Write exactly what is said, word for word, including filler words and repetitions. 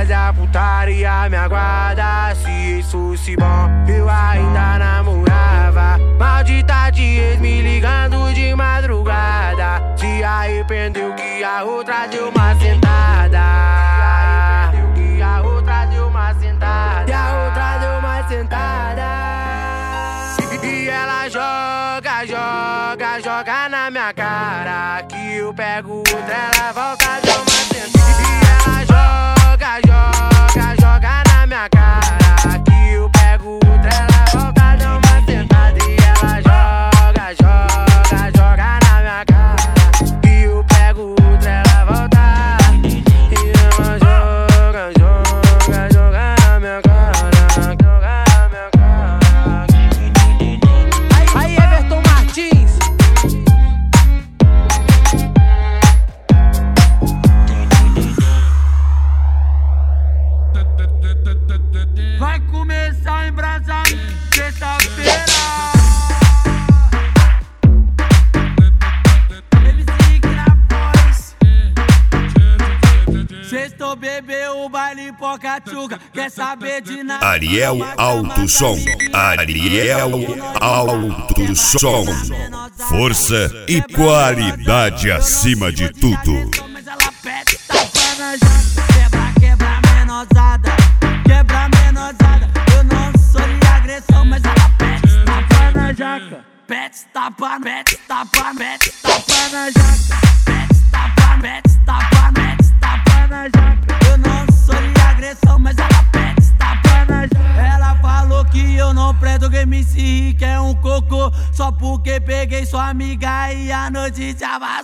fazer a putaria, me aguarda. Se isso se bom, eu ainda namorava. Maldita de ex me ligando de madrugada. Se arrependeu que a outra deu uma sentada. Que a outra deu uma sentada. E a outra deu uma sentada. E ela joga, joga, joga na minha cara. Que eu pego outra, ela volta, deu uma sentada. E ela joga, joga, joga na minha cara. Que eu pego outra, ela volta, deu uma sentada. E ela joga, joga, joga na minha cara. Que eu pego outra, ela volta. E ela joga, joga, joga na minha cara. Joga na minha cara. Aí, Everton Martins. Vai começar em brasa sexta-feira. M C na voz. Sextou, bebeu o baile Pocatchuca. Quer saber de nada? Ariel Alto Som. Ariel Alto Som. Força e qualidade acima de tudo. Mas ela pede tapa na jaca. Quebra, quebra, menosada. Quebra, menosada. Eu não sou de agressão, mas ela pede tapa na jaca. Pede tapa, pede tapa, pede tapa na jaca. Pede tapa, pede tapa, pede tapa na jaca. Eu não sou de agressão, mas ela pede tapa na jaca. Ela falou que eu não presto, que M C Rick é um cocô. Só porque peguei sua amiga e a notícia vazou.